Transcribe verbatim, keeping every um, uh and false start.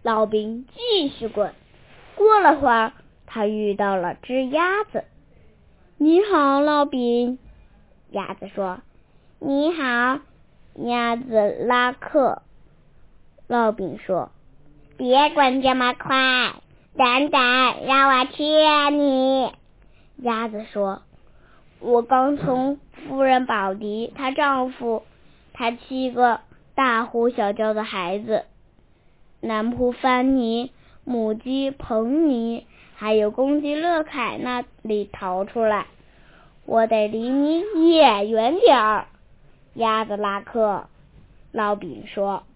老兵继续滚。过了会儿，他遇到了只鸭子。你好，老兵。鸭子说。你好，鸭子拉克。老兵说。别滚这么快，等等，让我牵你。鸭子说。我刚从夫人宝迪她丈夫她七个大呼小叫的孩子，男仆范尼、母鸡彭尼还有公鸡乐凯那里逃出来。我得离你也远点儿。鸭子拉克。老兵说。